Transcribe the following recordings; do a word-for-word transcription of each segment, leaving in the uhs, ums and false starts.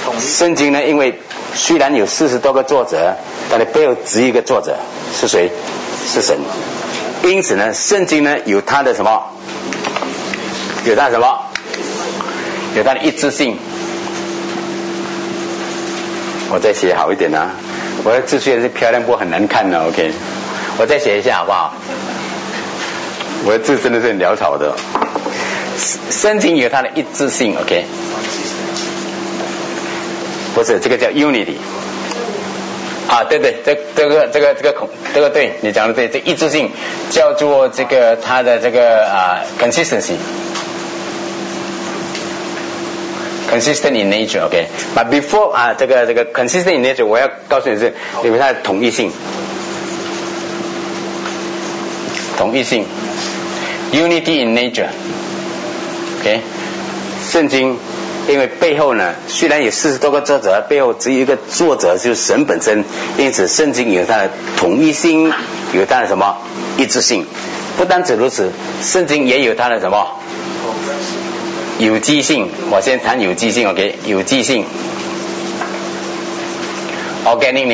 圣经呢，因为虽然有四十多个作者，但是背后只有一个作者，是谁？是神。因此呢，圣经呢有它的什么？有它的什么？有它的一致性。我再写好一点啊！我的字虽然是漂亮，不过很难看的。OK， 我再写一下好不好？我的字真的是很潦草的。圣经有它的一致性 ，OK， 不是这个叫 unity 啊，对对，这这个这个这个孔这个对你讲的对，这一致性叫做这个它的这个啊 consistency。consistent in nature, OK. But before 啊，这个这个 consistent in nature， 我要告诉你是因为它的统一性，统一性 ，unity in nature，OK。圣经因为背后呢，虽然有四十多个作者，背后只有一个作者就是神本身，因此圣经有它的统一性，有它的什么一致性。不单止如此，圣经也有它的什么？有机性，我先谈有机性 ，OK， 有机性 ，organic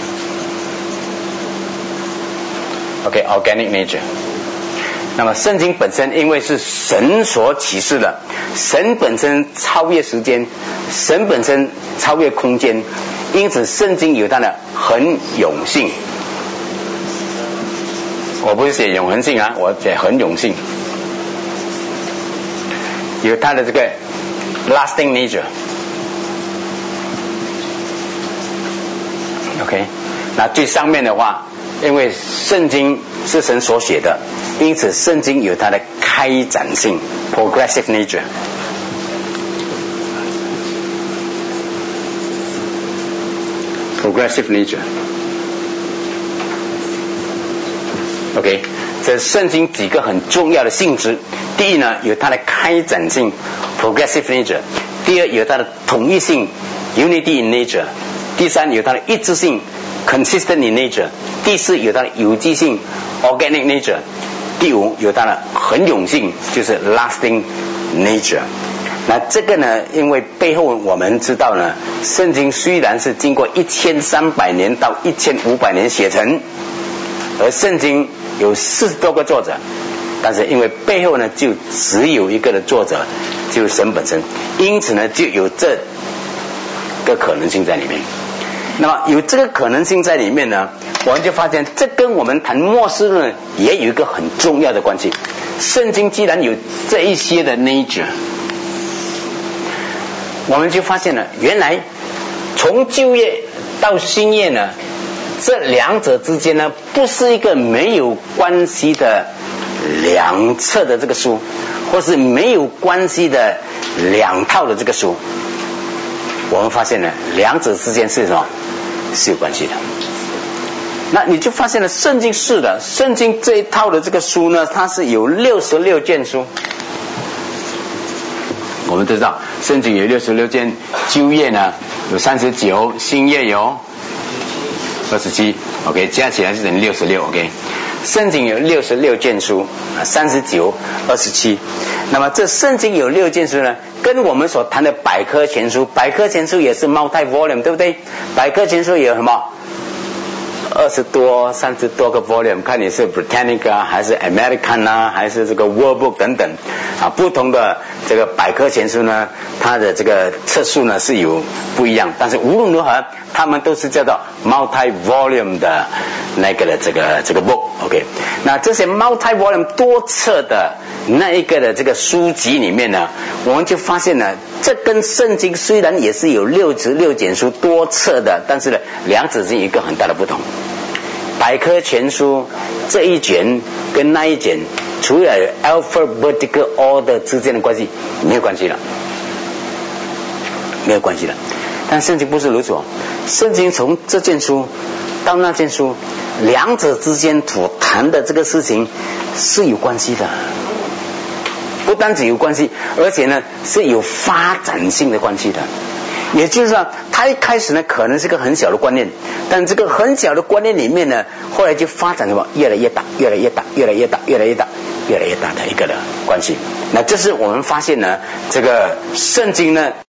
nature，OK，organic nature。那么圣经本身因为是神所启示的，神本身超越时间，神本身超越空间，因此圣经有它的恒永性。我不是写永恒性啊，我写恒永性。有它的这个 lasting nature，OK， 那最上面的话，因为圣经是神所写的，因此圣经有它的开展性 progressive nature，progressive nature，OK， 这圣经几个很重要的性质。第一呢，有它的开展性 progressive nature， 第二有它的统一性 unity in nature， 第三有它的一致性 consistent in nature， 第四有它的有机性 organic nature， 第五有它的恒永性，就是 lasting nature。那这个呢，因为背后我们知道呢，圣经虽然是经过一千三百年到一千五百年写成，而圣经有四十多个作者，但是因为背后呢就只有一个的作者，就是神本身，因此呢就有这个可能性在里面。那么有这个可能性在里面呢，我们就发现这跟我们谈末世论也有一个很重要的关系。圣经既然有这一些的 nature， 我们就发现了原来从旧约到新约呢，这两者之间呢不是一个没有关系的两册的这个书，或是没有关系的两套的这个书。我们发现呢两者之间是什么？是有关系的。那你就发现了圣经是的，圣经这一套的这个书呢，它是有六十六卷书。我们都知道圣经有六十六卷，旧约呢有三十九，新约有二十七 ，OK， 加起来是等于六十六 ，OK。圣经有六十六卷书，三十九、二十七。那么这圣经有六卷书呢，跟我们所谈的百科全书，百科全书也是 multi volume， 对不对？百科全书有什么？二十多、三十多个 volume， 看你是 Britannica 还是 American 啊，还是这个 World Book 等等啊，不同的这个百科全书呢，它的这个册数呢是有不一样，但是无论如何，它们都是叫做 multi volume 的那个的这个这个 book，OK。那这些 multi volume 多册的那一个的这个书籍里面呢，我们就发现呢，这跟圣经虽然也是有六十六卷书多册的，但是呢，两者是一个很大的不同。百科全书这一卷跟那一卷，除了 alphabetical order 之间的关系，没有关系了，没有关系了。但圣经不是如此，圣经从这卷书到那卷书，两者之间所谈的这个事情是有关系的，不单只有关系，而且呢是有发展性的关系的。也就是说，他一开始呢可能是个很小的观念，但这个很小的观念里面呢，后来就发展什么越来越大，越来越大，越来越大，越来越大，越来越大的一个的关系。那这是我们发现呢，这个圣经呢